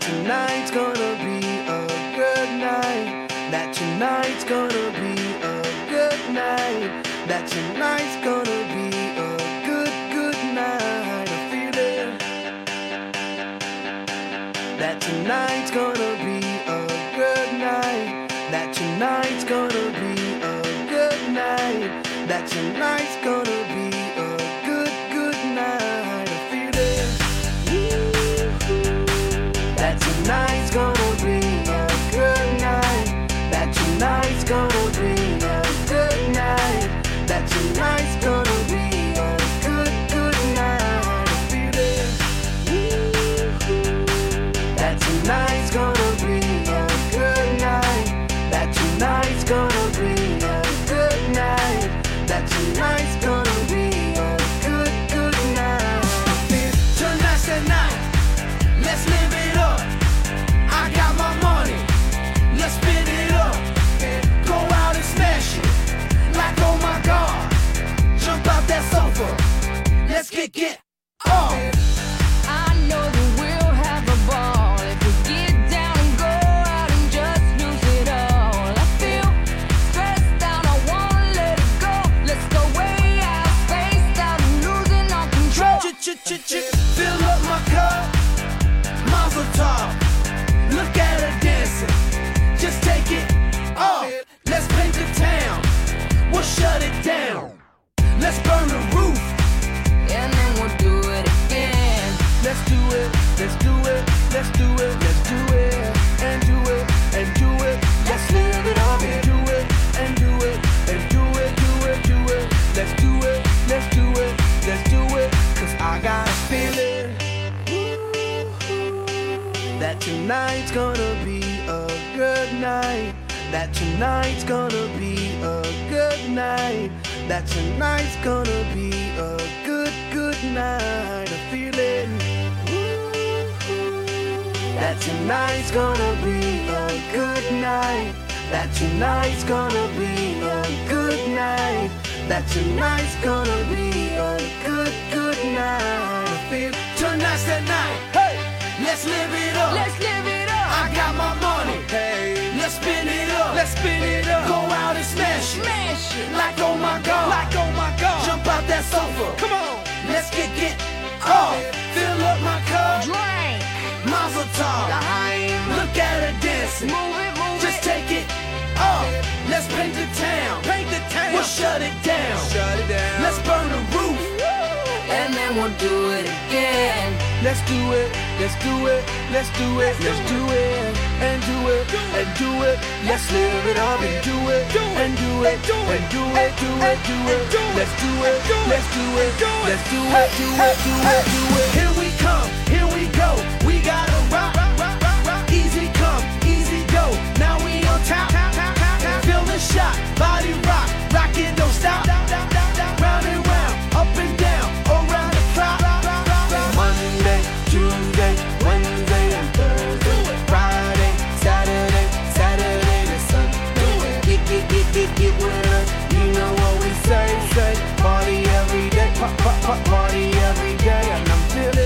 tonight's gonna be a good night. That tonight's gonna be a good night. That tonight's gonna be a good night. I feel it. That tonight's gonna be a good night. That tonight's gonna be a good night. That tonight's gonna be a good night. I feel it. That tonight's gonna be a good night. That tonight's gonna be a good night. That tonight's gonna be a good night. I feel it. That tonight's gonna be a good night. That tonight's gonna be a good night. That tonight's gonna be a good night. Tonight's the night. Let's live it up. I got my money. Let's spin it up. Go out and smash it. Like oh my God. Jump out that sofa. Let's get off. I know that we'll have a ball if we get down and go out and just lose it all. I feel stressed out, I wanna let it go. Let's go way out, spaced out and losing our control. Fill up my cup. Mazel tov. Look at her dancing. Just take it off. Let's paint the town. We'll shut it down. Let's burn the roof. And then we'll do it again. Let's do it. Let's do it. Let's do it. Let's do it. And do it. And do it. Let's live it up and do it. And do it. And do it. Do it. Do it. Let's do it. Let's do it. Let's do it. 'Cause I got a feeling that tonight's gonna be a good night. That tonight's gonna be a good night. That tonight's gonna be a good night. I feel it. That tonight's gonna be a good night. That tonight's gonna be a good night. That tonight's gonna be a good night. I feel tonight's the night. Hey, let's live it up. Let's live it up. I got my money. Hey, let's spin it up. Let's spin it up. Go out and smash it. Smash it. Like oh my God. Like oh my God. Jump out that sofa. Come on. Let's get off. Fill up my cup. Drink. Mazel tov. Look at her dancing. Move it. Just take it off. Let's paint the town. We'll shut it down. Let's burn the roof. And then we'll do it again. Let's do it. Let's do it. Let's do it. Let's do it. And do it. And do it. Let's live it up and do it. And do it. And do it. Do it. Do it. Let's do it. Let's do it. Let's do it. Do it. Do it. Do it. Here we come. Here we go. We gotta rock. Easy come. Easy go. Now we on top. Feel the shot. Body rock. Rock it. Don't stop. Round and round. Up and down. Around the clock. Monday, Tuesday, Wednesday, and Thursday. Friday, Saturday to Sunday. Get with us. You know what we say. Party every day. Party every day. And I'm feeling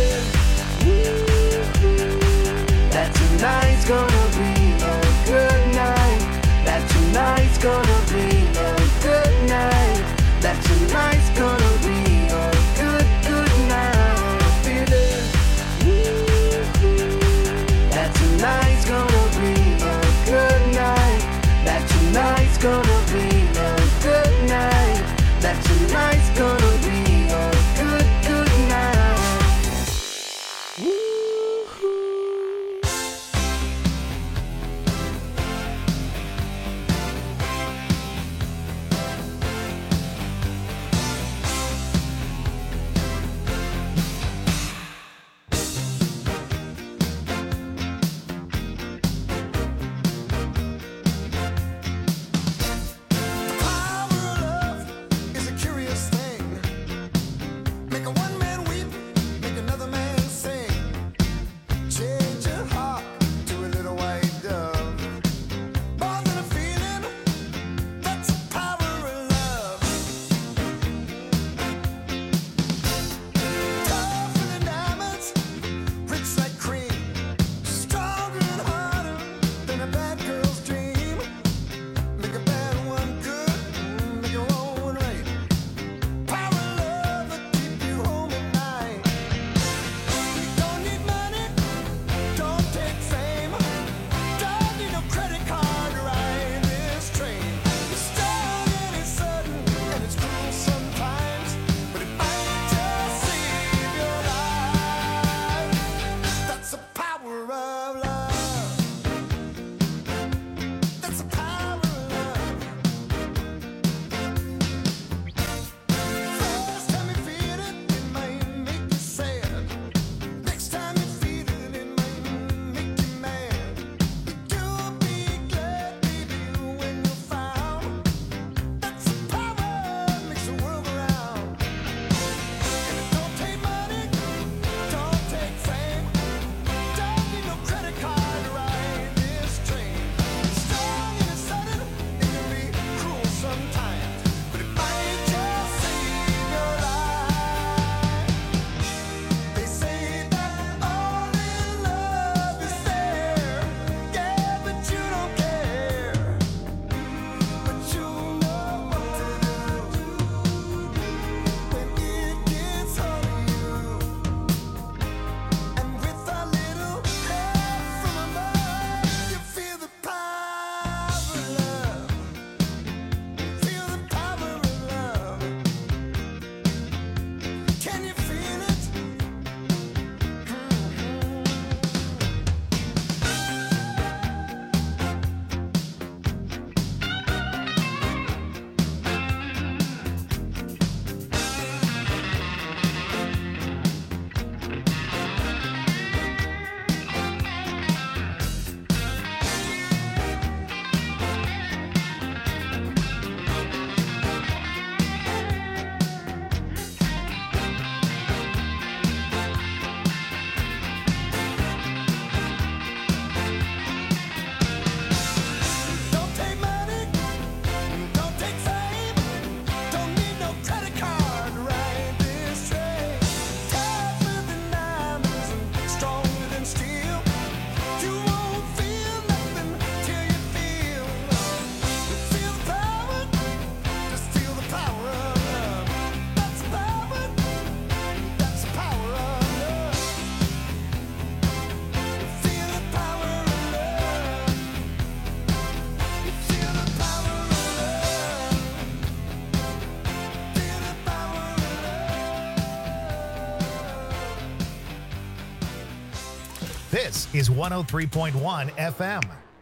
This is 103.1 FM.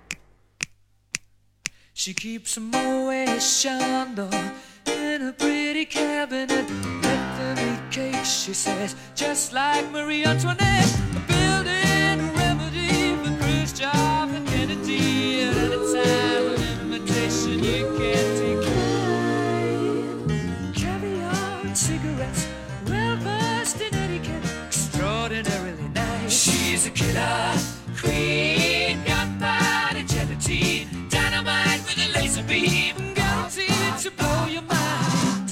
She keeps a Moet Chandon in a pretty cabinet. Let them eat cake, she says, just like Marie Antoinette. Building a remedy for Khrushchev and Kennedy. At any time, an invitation you can't decline. Caviar and cigarettes, well versed in etiquette, extraordinarily nice. She's a killer queen, gunpowder and gelatine, dynamite with a laser beam, guaranteed to blow your mind.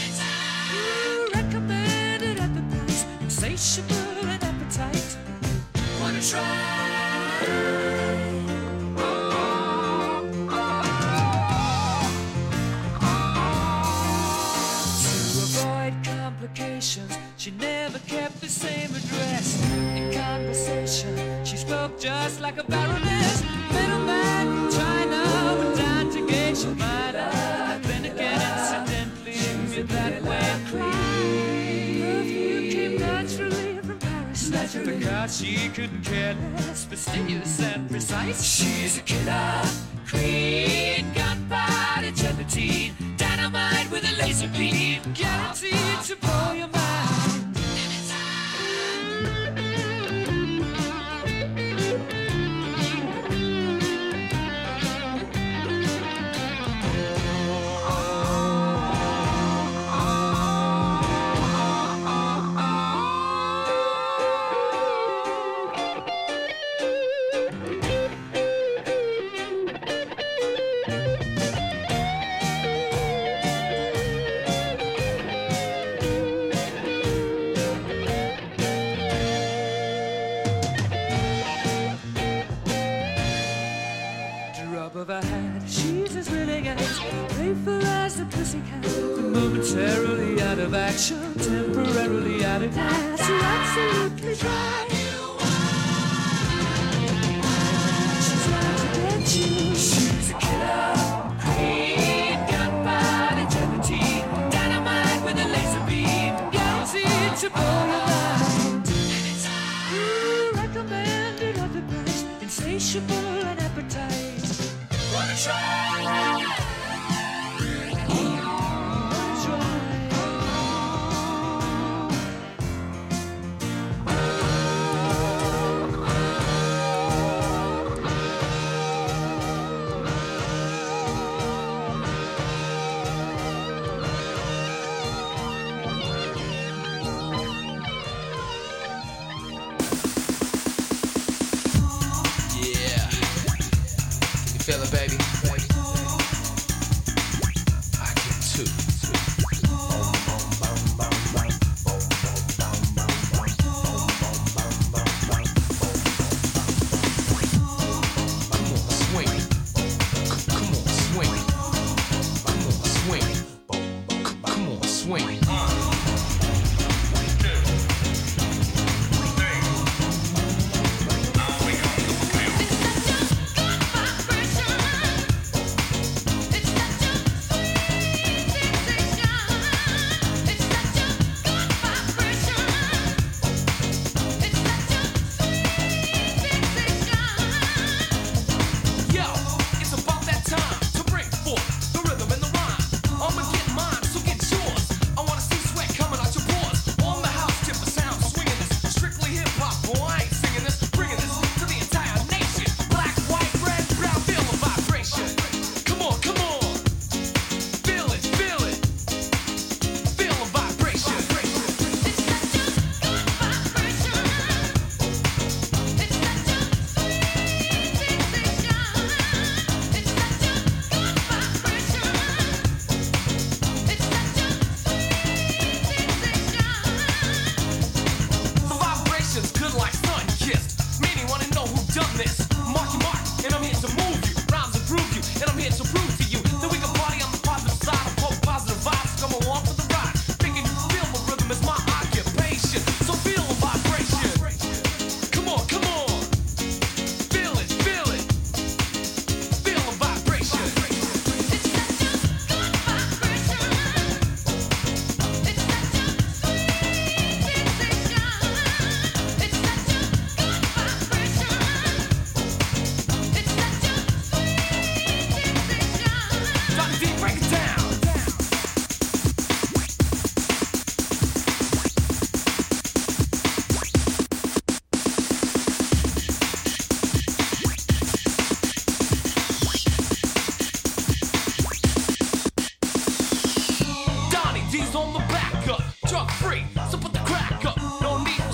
Recommended at the price, insatiable and appetite. Wanna try? To avoid complications, she never kept the same address. In conversation, she spoke just like a baroness. Middleman from China went down to gauge your mind. Then again, incidentally, you're that way clean. Perfume came naturally from Paris. Because she couldn't care less, fastidious and precise. She's a killer queen, gunpowder gelatine, dynamite with a laser beam, guaranteed to blow your mind. Drop of a hat, she's as willing as playful as a pussycat. Momentarily out of action, temporarily out of gas. You're absolutely dry. She's out to get you. She's a killer queen, gunpowder gelatine, dynamite with a laser beam, guaranteed to blow your mind. Recommended at the price, insatiable and appetite. Wanna try? Yeah.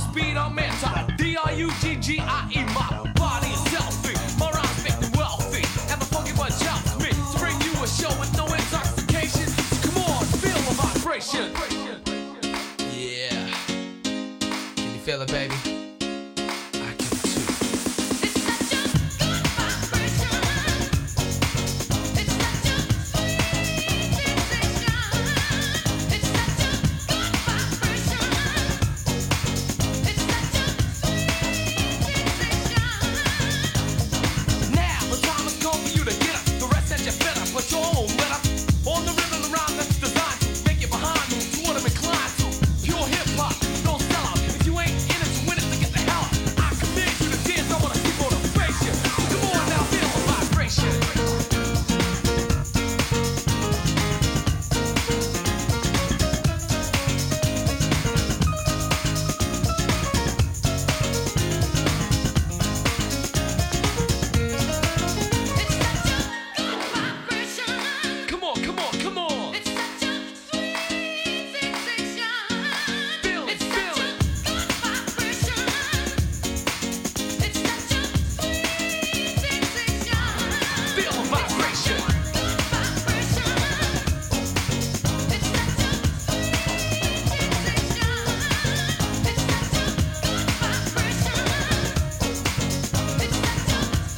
speed, I'm anti. D-R-U-G-G-I-E, my body is selfie. My rhymes make me wealthy. And the funky bunch helps me to bring you a show with no intoxication. So come on, feel the vibration. Yeah. Can you feel it, baby? I can too. It's such a good vibration. It's such a sweet sensation. It's such a good vibration. It's such a sweet sensation. Now the time has come for you to get up. The rest that you better put your own let up. On the rhythm around that's designed to make you behind moves to what I'm inclined to. Pure hip hop, don't sell out. If you ain't in it to win it, then get the hell out. I command you to dance, I wanna see motivation. Come on now, feel the vibration. It's such a good vibration. Come on, come on, come on. It's such a sweet sensation. Feel it, It's feel such a it. good vibration. It's such a sweet sensation. Feel the vibration. Good vibration. It's such a sweet sensation. It's such a good vibration. It's such a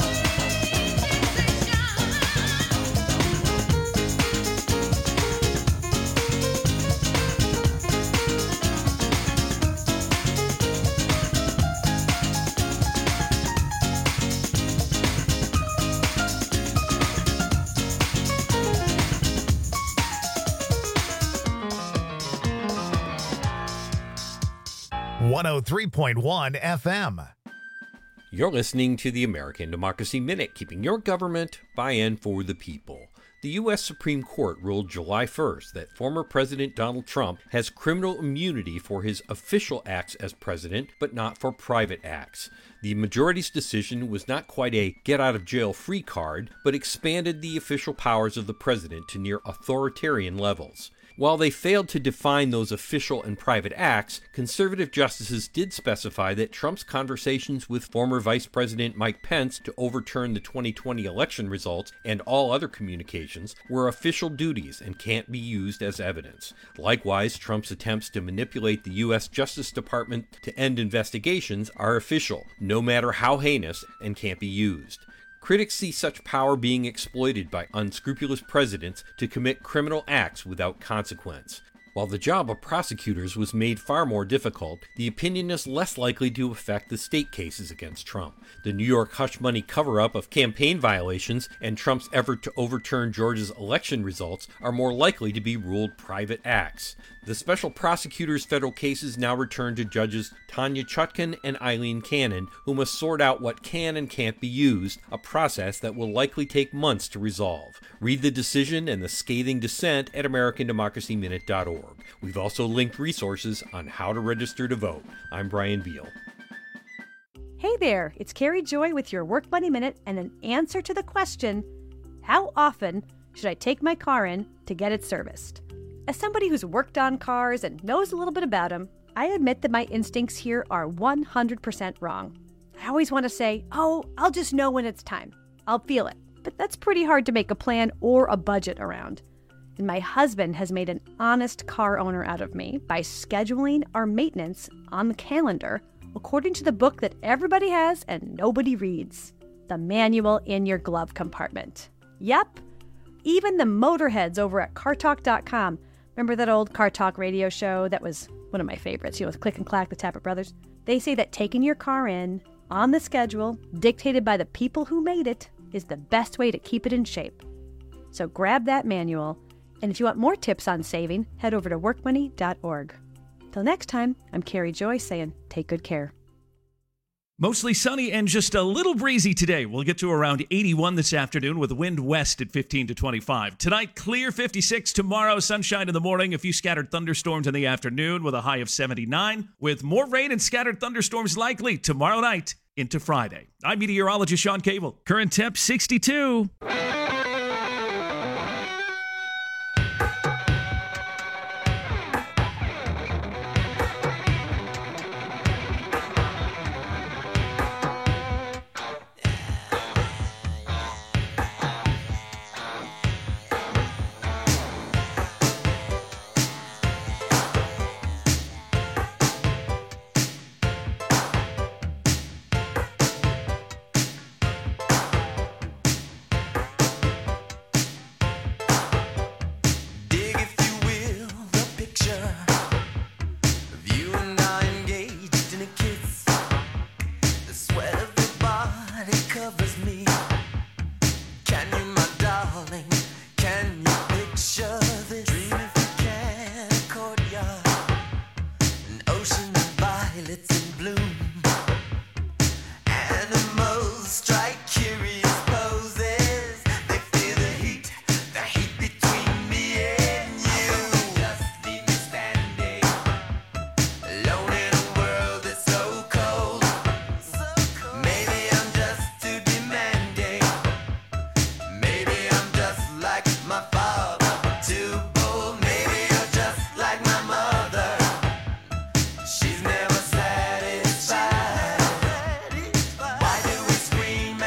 One 103.1 FM. You're listening to the American Democracy Minute, keeping your government by and for the people. The U.S. Supreme Court ruled July 1st that former President Donald Trump has criminal immunity for his official acts as president, but not for private acts. The majority's decision was not quite a get-out-of-jail-free card, but expanded the official powers of the president to near authoritarian levels. While they failed to define those official and private acts, conservative justices did specify that Trump's conversations with former Vice President Mike Pence to overturn the 2020 election results and all other communications were official duties and can't be used as evidence. Likewise, Trump's attempts to manipulate the U.S. Justice Department to end investigations are official, no matter how heinous, and can't be used. Critics see such power being exploited by unscrupulous presidents to commit criminal acts without consequence. While the job of prosecutors was made far more difficult, the opinion is less likely to affect the state cases against Trump. The New York hush money cover-up of campaign violations and Trump's effort to overturn Georgia's election results are more likely to be ruled private acts. The special prosecutor's federal cases now return to judges Tanya Chutkan and Eileen Cannon, who must sort out what can and can't be used, a process that will likely take months to resolve. Read the decision and the scathing dissent at AmericanDemocracyMinute.org. We've also linked resources on how to register to vote. I'm Brian Beal. Hey there, it's Carrie Joy with your Work Money Minute and an answer to the question, how often should I take my car in to get it serviced? As somebody who's worked on cars and knows a little bit about them, I admit that my instincts here are 100% wrong. I always want to say, oh, I'll just know when it's time. I'll feel it. But that's pretty hard to make a plan or a budget around. And my husband has made an honest car owner out of me by scheduling our maintenance on the calendar according to the book that everybody has and nobody reads, the manual in your glove compartment. Yep, even the motorheads over at CarTalk.com. Remember that old Car Talk radio show that was one of my favorites, with Click and Clack, the Tappet Brothers? They say that taking your car in on the schedule, dictated by the people who made it, is the best way to keep it in shape. So grab that manual, and if you want more tips on saving, head over to workmoney.org. Till next time, I'm Carrie Joy saying, take good care. Mostly sunny and just a little breezy today. We'll get to around 81 this afternoon with wind west at 15 to 25. Tonight, clear 56. Tomorrow, sunshine in the morning. A few scattered thunderstorms in the afternoon with a high of 79. With more rain and scattered thunderstorms likely tomorrow night into Friday. I'm meteorologist Sean Cable. Current temp 62. in bloom. Animals strike curious poses. They feel the heat between me and you. Just leave me standing, alone in a world that's so cold. Maybe I'm just too demanding. Maybe I'm just like my father, too bold. Maybe you're just like my mother. She's never satisfied. Why do we scream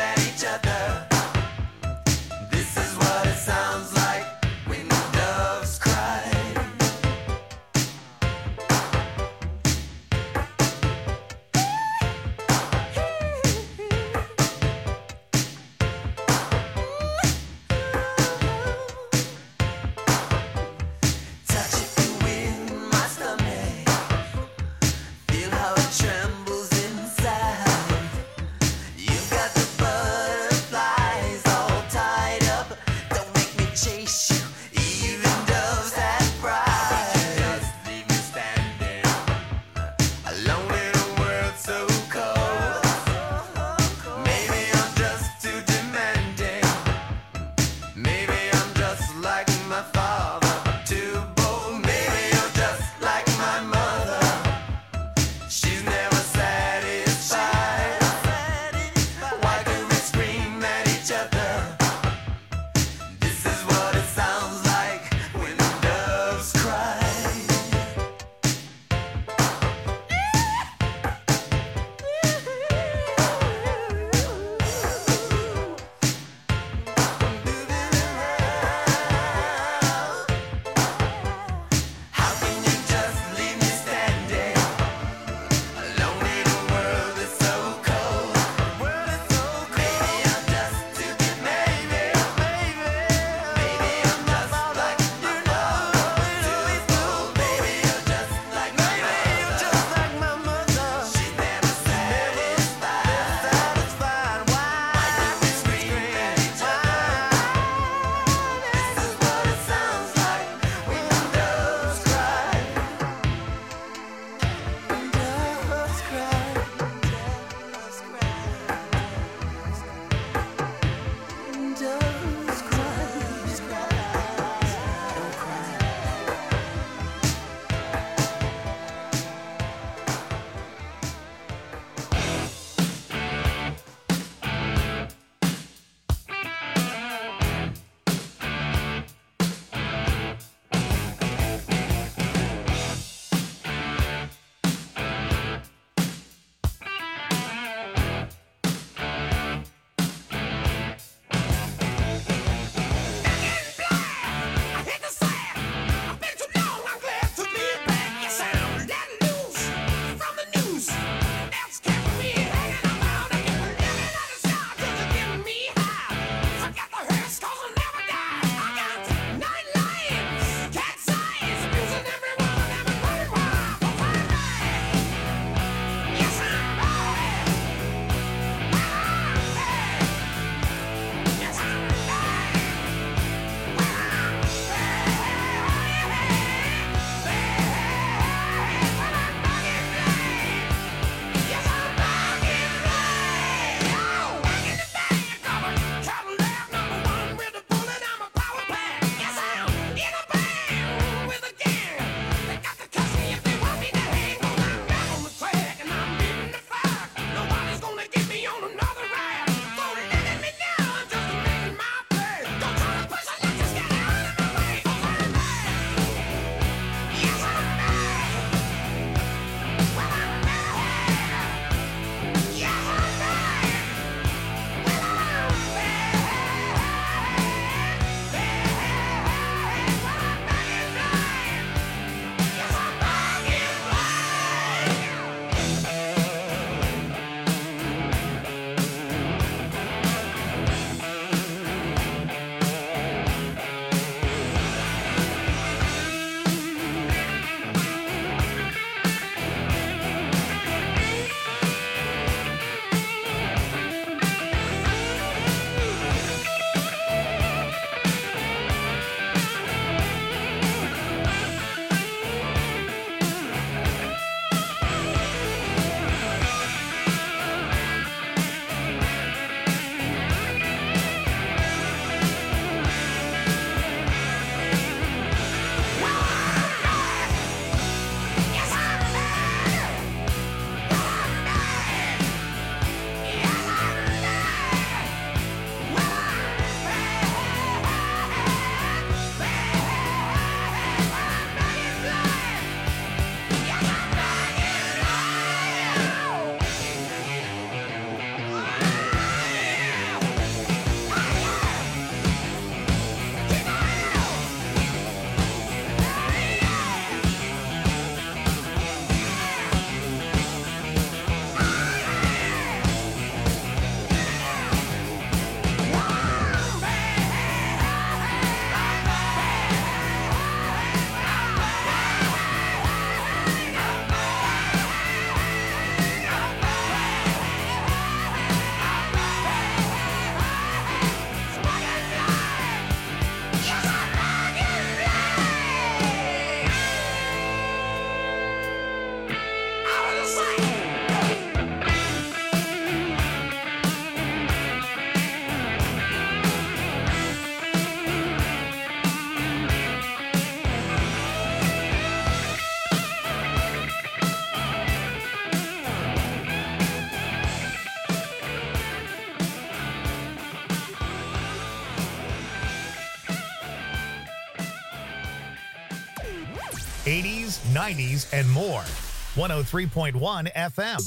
90s, and more. 103.1 FM.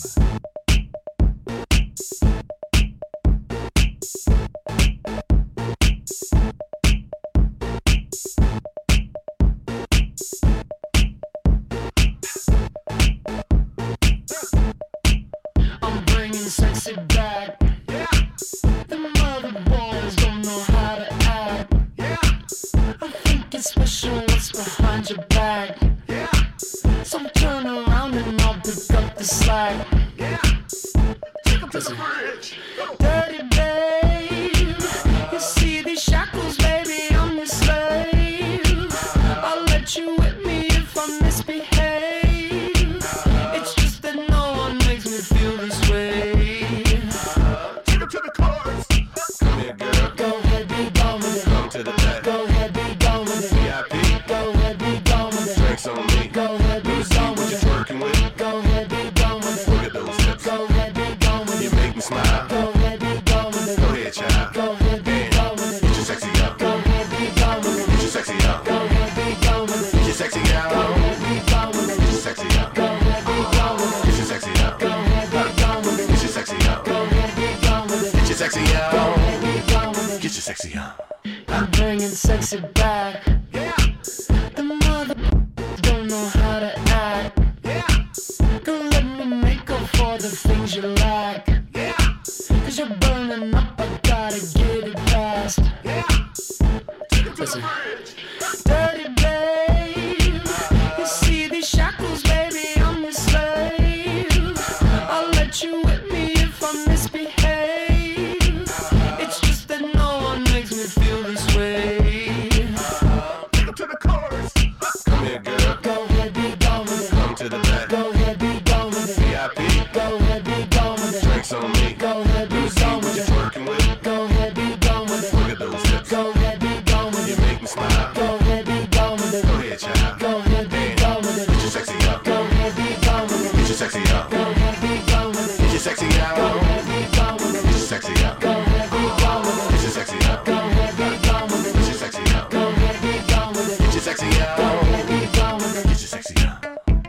I'm bringing sexy back. The mother boys don't know how to act. I think it's special what's behind your back. So turn around and I'll pick up the slack. Listen. Dirty babe, you see these shackles, baby, I'm your slave. I'll let you whip me if I misbehave. It's just that no one makes me feel this way. Take her to the chorus. Come here, girl. Go ahead, be gone with it. Come to the back. Go ahead, be gone with it. VIP. Go ahead, be gone with it. Drinks on me. Go ahead, be gone with it. Working with. Go ahead, be gone with it. Look at those hips. Go ahead, be gone with it. You make me smile. Go ahead, be gone with it. Go ahead, child. Go ahead, be gone with it. Get your sexy out. Go ahead, be gone with it. Get your sexy out. Go ahead, be gone with it. Get your sexy out. Go ahead, be gone with it. Get your sexy out. Go ahead, be gone with it. Get your sexy out. Go ahead, be gone with it. Get your sexy out. Go ahead, be gone with it. Get your sexy out. Go ahead, be gone with it. Get your sexy out. I'm bringing sexy back. The mother don't know how to act. Don't let me make up for the things you lack. Cause you're burning up, I gotta get it fast. Listen. Dirty babe, you see these shackles, baby, I'm your slave. I'll let you whip me if I misbehave. It's just that no one makes me feel this way. Take her to the chorus. Come here, girl. Go ahead, be gone with it. Come to the back. Go ahead, be gone with it. VIP. Go ahead, be gone with it. Drinks on me. Go ahead, be gone with it. Working with. Go ahead, be gone with it. Look at those hips. Go ahead, be gone with it. You make me smile. Go ahead, be gone with it. Go ahead, child. Go ahead, be gone with it. Get your sexy out. Go ahead, be gone with it. Get your sexy out. Go ahead, be gone with it. Get your sexy out. Go ahead, be gone with it. Get your sexy out. Go ahead, be gone with it. Get your sexy out. Go ahead, be gone with it. Get your sexy out. Go ahead, be gone with it. Get your sexy out. Go ahead, be gone with it. Get your sexy out.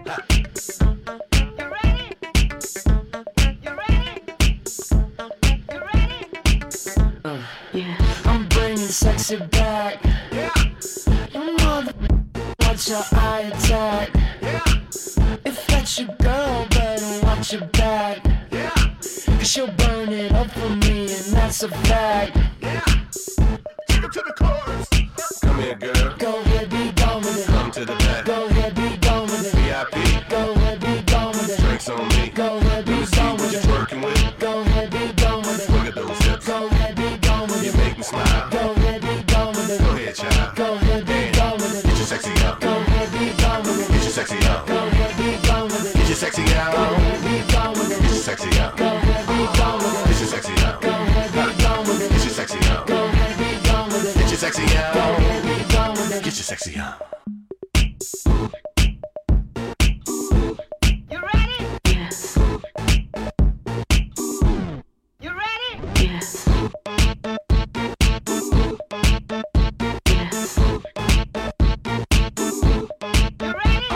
I'm bringing sexy back. Your mother, watch your eye attack. If that's your girl, better watch your back. Cause she'll burn it up for me, and that's a fact. Take her to the chorus. Come here, girl. Go ahead, be gone with it. Come to the back. Go ahead, be gone with it. VIP. Go ahead, be gone with it. Drinks on me. Go ahead, be gone with it. Working with. Go ahead, be gone with it. Look at those hips. Go ahead, be gone with it. You make me smile. Go ahead, be gone with it. Go ahead, child. Go ahead, be gone with it. Get your sexy out. Go ahead, be gone with it. Get your sexy out. Go ahead, be gone with it. Get your sexy out. Go ahead, be gone with it. Get your sexy out. Go ahead, be gone with it. Get your sexy out. Go ahead, be gone with it. Get your sexy out. Go ahead, be gone with it. Get your sexy out. Go ahead, be gone with it. Get your sexy out. You ready? Yes. You ready? Yes. Yes. You ready?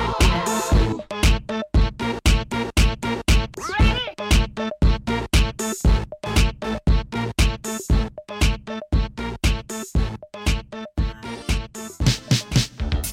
Ready?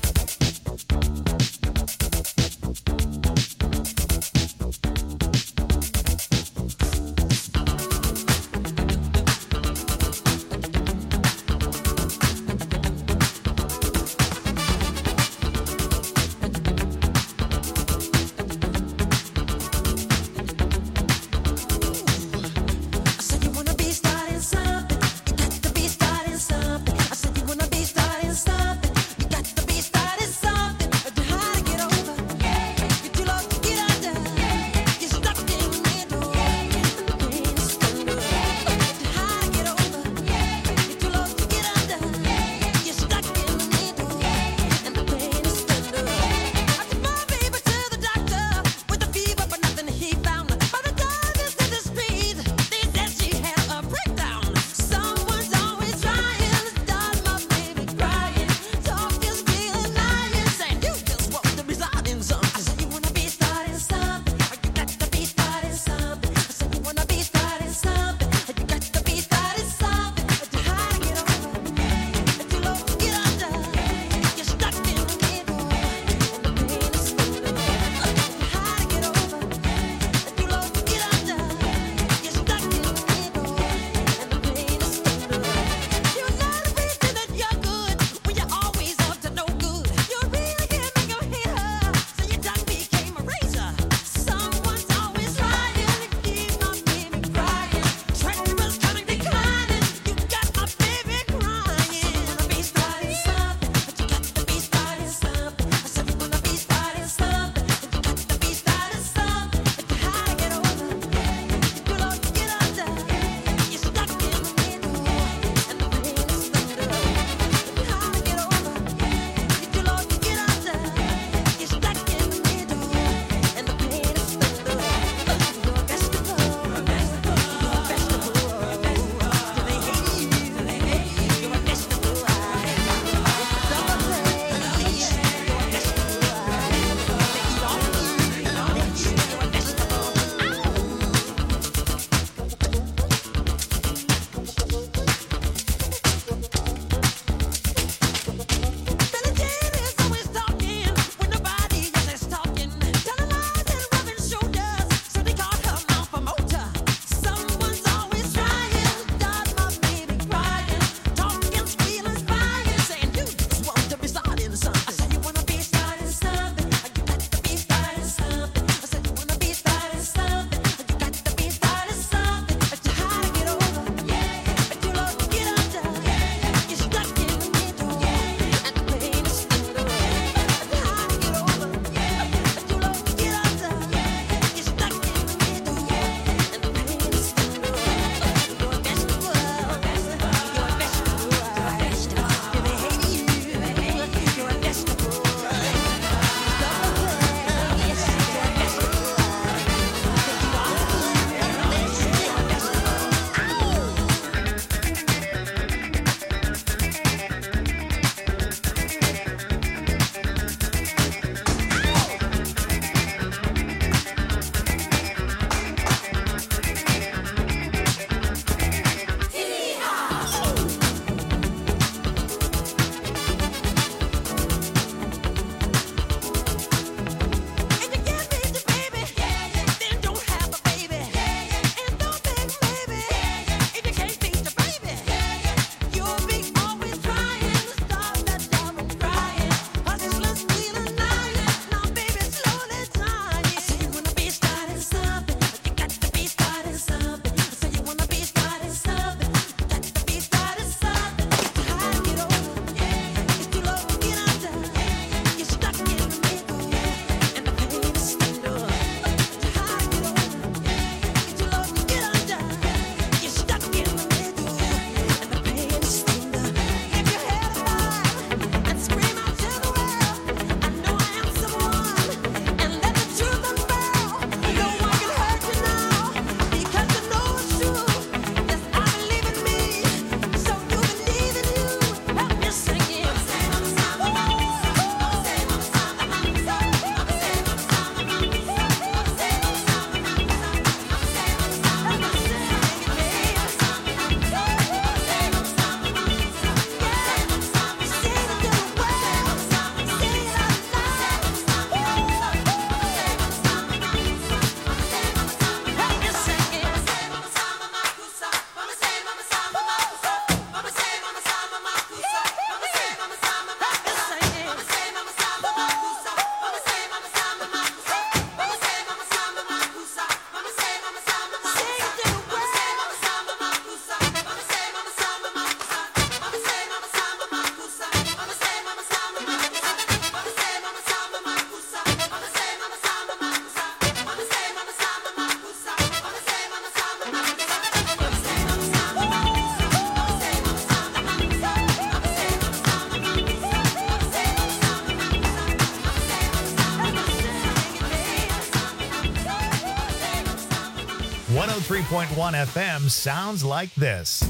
103.1 FM sounds like this.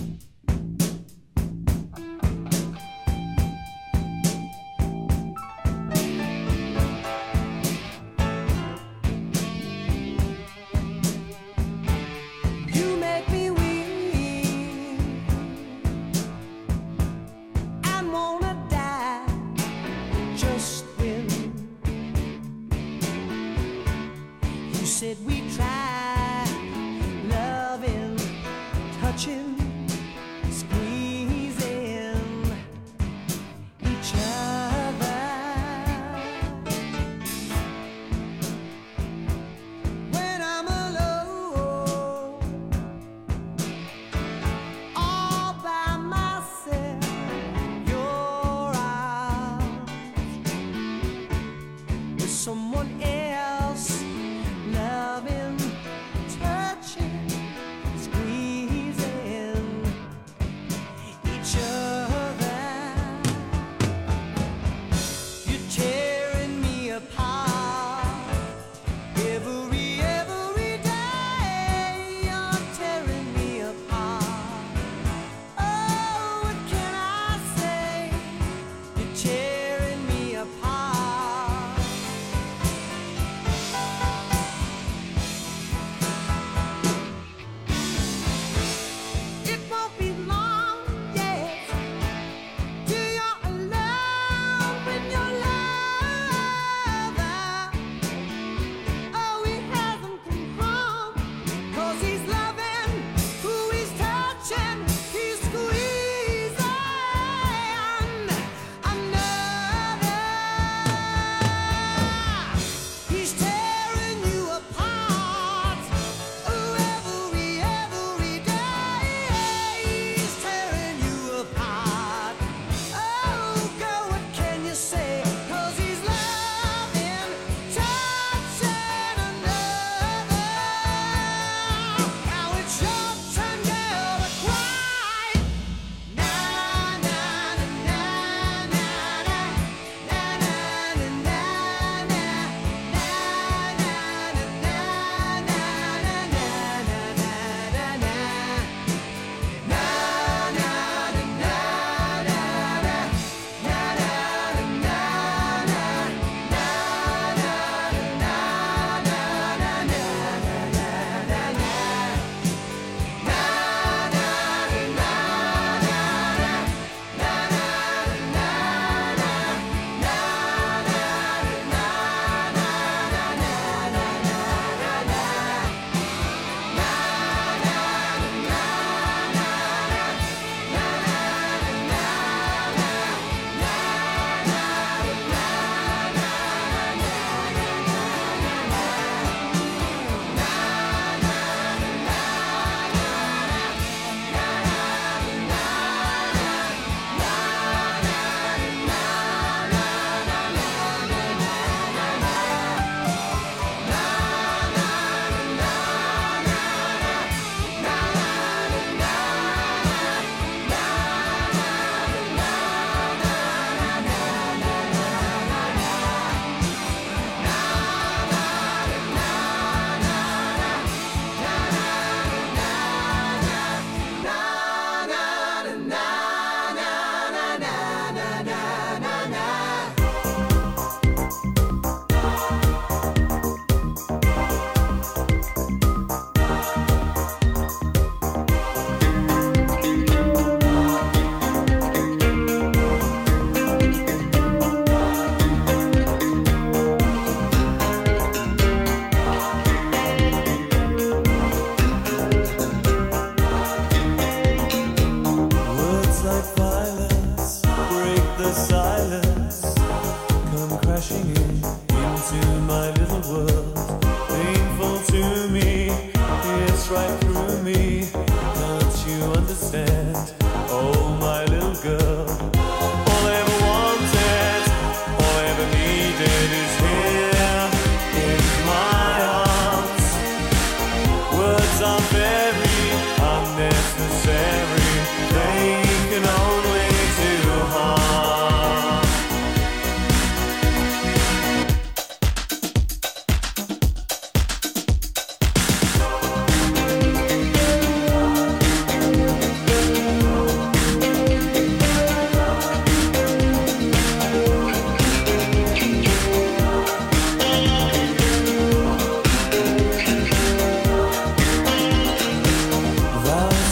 You make me weak and wanna die just when you said we try loving, touching, squeezing each other. When I'm alone, all by myself, your arms with someone else, loving, touching, squeezing each other. You're tearing me apart every day. You're tearing me apart. Oh, what can I say? You're tearing me apart. It won't be long, yes, till you're alone with your lover. Oh, he hasn't come home, 'cause he's loving who he's touching, he's squeezing another. He's tearing you apart. Oh, every day, he's tearing you apart. Oh, girl, what can you say? 'Cause he's loving, touching another. Now it's your turn, girl, to cry. Na na na na na na na na na na Words like violence break the silence, come crashing into my little world. Painful to me, it's right through me. Can't you understand? Oh, my little girl. All I ever wanted, all I ever needed is here in my arms. Words are very unnecessary. They can only do harm.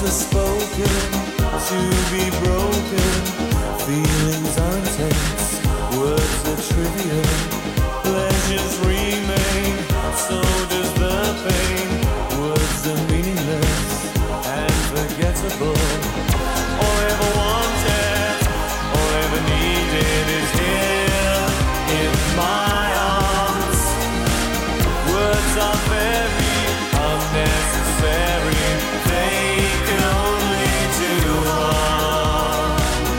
are spoken to be broken. Feelings are intense, words are trivial. Pleasures remain, so does the pain. Words are meaningless and forgettable. All I ever wanted, all I ever needed is here in my arms. Words are very unnecessary, they can only do harm.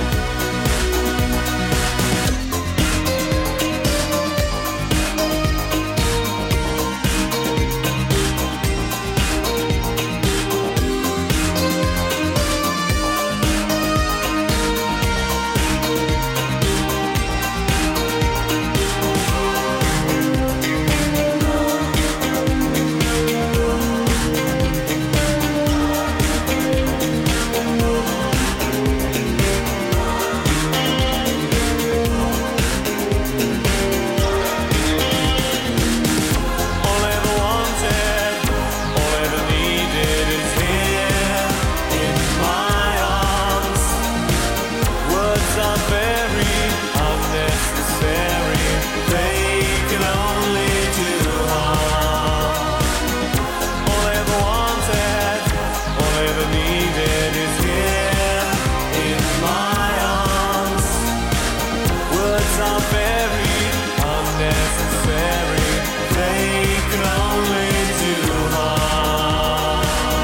All I ever wanted, all I ever needed is here in my arms. Words are very unnecessary, they can only do harm. All I ever wanted, all I ever needed is here in my arms. Words are very unnecessary, they can only do harm.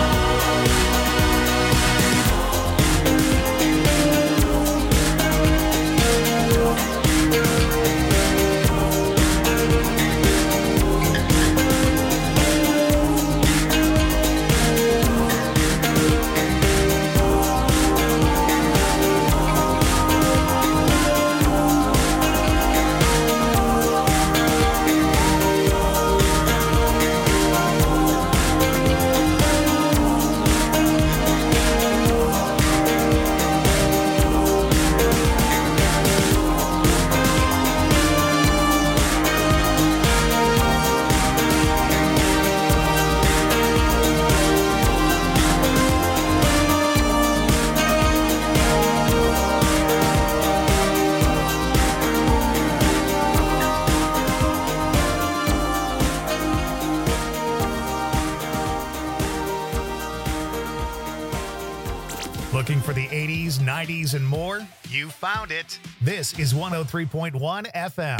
Looking for the 80s, 90s, and more? You found it. This is 103.1 FM.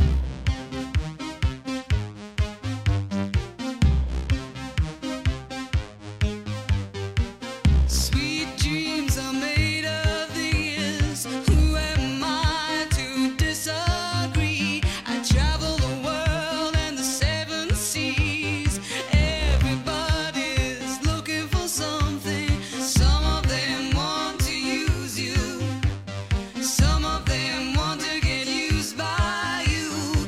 Sweet dreams are made of these. Who am I to disagree? I travel the world and the seven seas. Everybody's looking for something. Some of them want to use you. Some of them want to get used by you.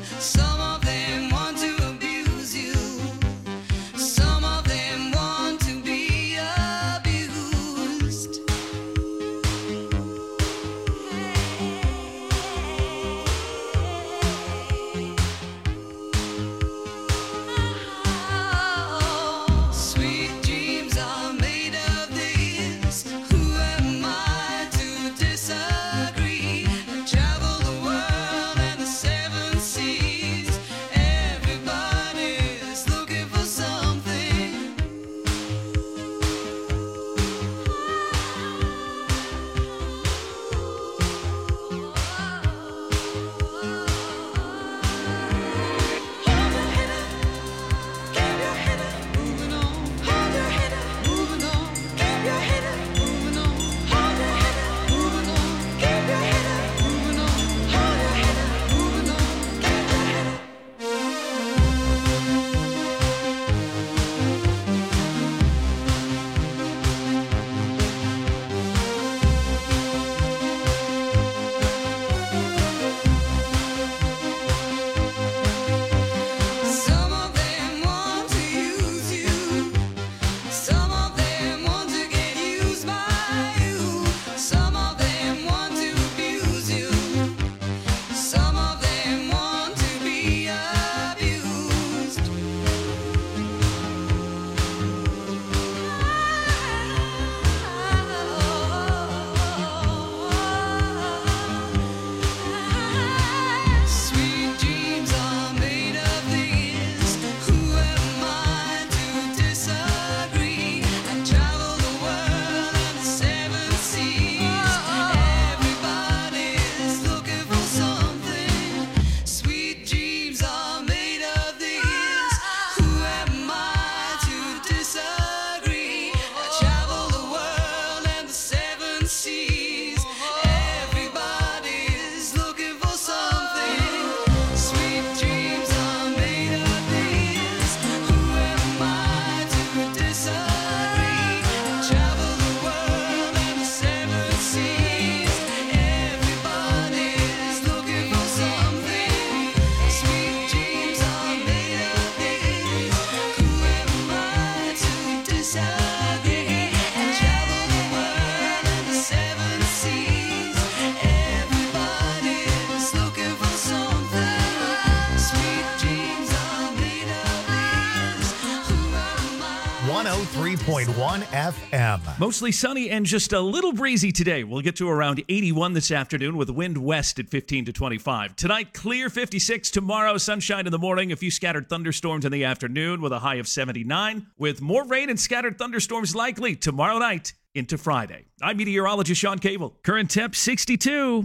103.1 FM. Mostly sunny and just a little breezy today. We'll get to around 81 this afternoon with wind west at 15 to 25. Tonight, clear 56. Tomorrow, sunshine in the morning. A few scattered thunderstorms in the afternoon with a high of 79. With more rain and scattered thunderstorms likely tomorrow night into Friday. I'm meteorologist Sean Cable. Current temp 62.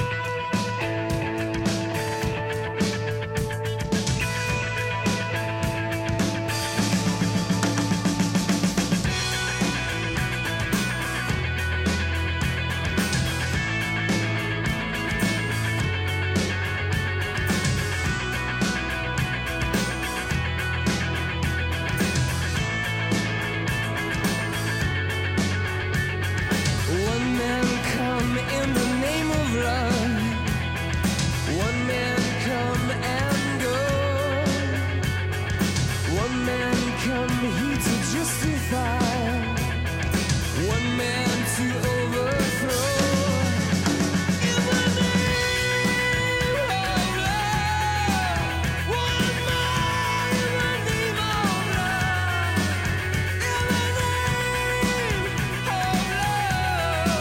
One man come in the name of love. One man come and go. One man come here to justify. One man to overthrow. In the name of love. One man in the name of love. In the name of love.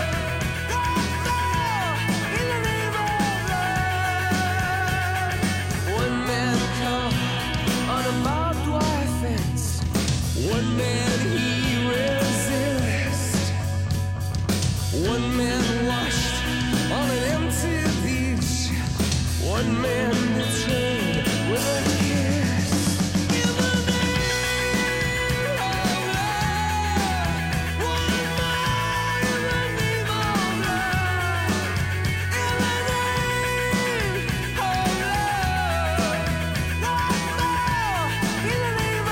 In the name of love. One man come on a barbed wire fence. One man he resist. One man washed on an empty beach. One man betrayed with a kiss. In the name of love. One man in the name of love. In the name of love. In the name of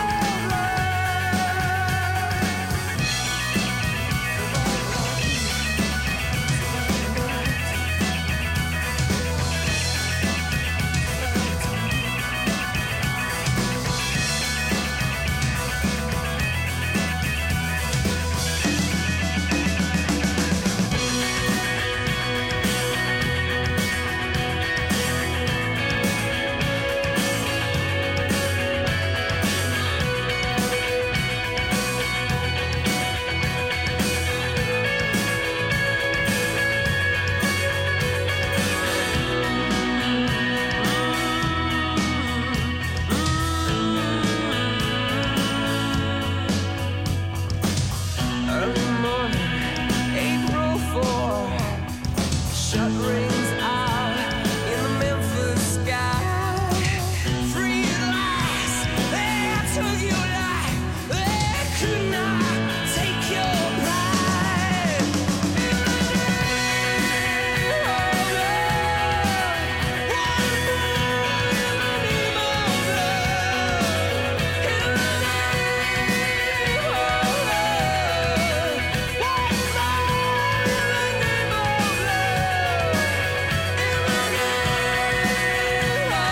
early morning, April 4. Shut rings out in the Memphis sky. Free at last, they took your life. They could not take your pride. In the name of love. One more in the name of love. In the name of love. One more in the name of love. In the name of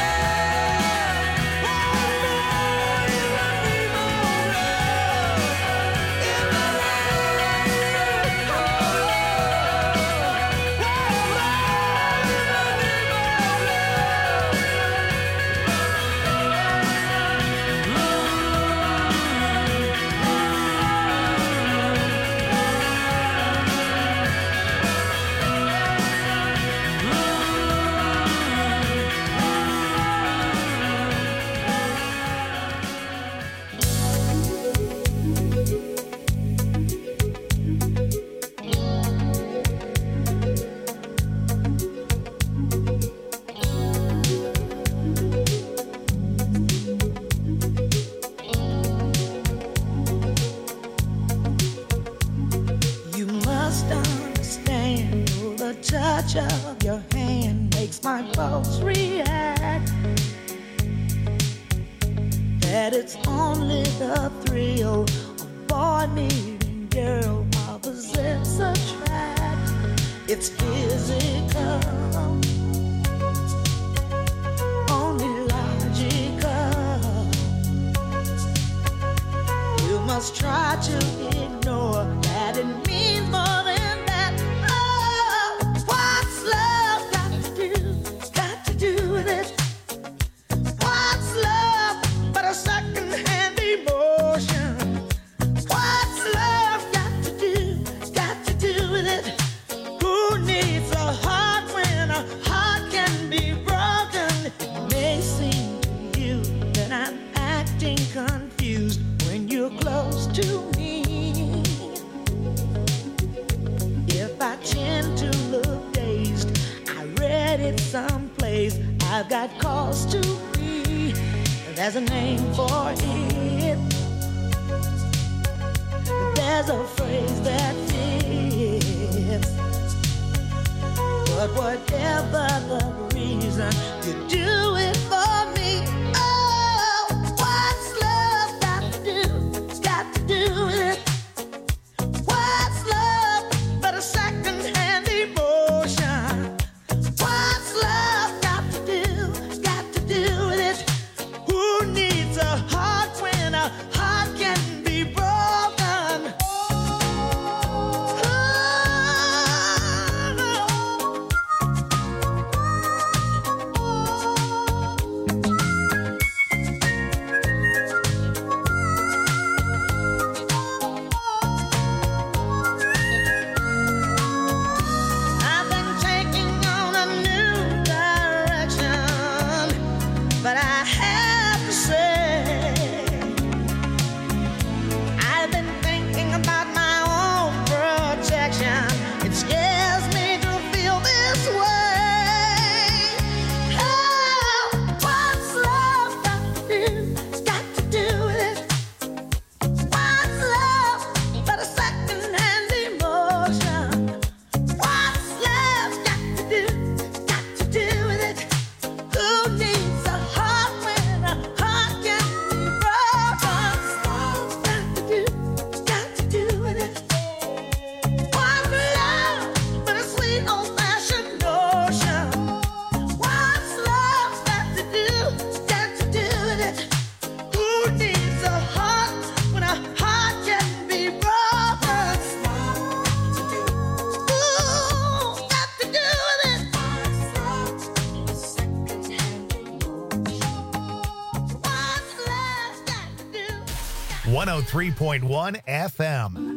love. One more in the name of You must understand, the touch of your hand makes my pulse react. That it's only the thrill of boy meeting girl opposites attract. It's physical, only logical. You must try to ignore that it means more than that. Oh, what's love got to do with it? What's love but a second-hand emotion? There's a name for it. There's a phrase that fits. But whatever the reason, you do it for me. Oh, what's love got to do? Got to do with it. What's love but a second-hand emotion? What's love got to do? Got to do with it. Who needs a heart when a heart can be broken? I've been taking on a new direction, but I have to say, I've been thinking about my own protection. It scares me to feel this way. Oh, what's love got to do? Got to do with it. What's love but a second-hand emotion? What's love got to do? Got to do with it. Who needs a heart when a heart can be broken? Got to do with it. What's love but a sweet old-fashioned notion? What's love got to do? Got to do with it. Who needs a heart when a heart can be broken? Ooh, got to do with it. What's love got to do? 103.1 FM.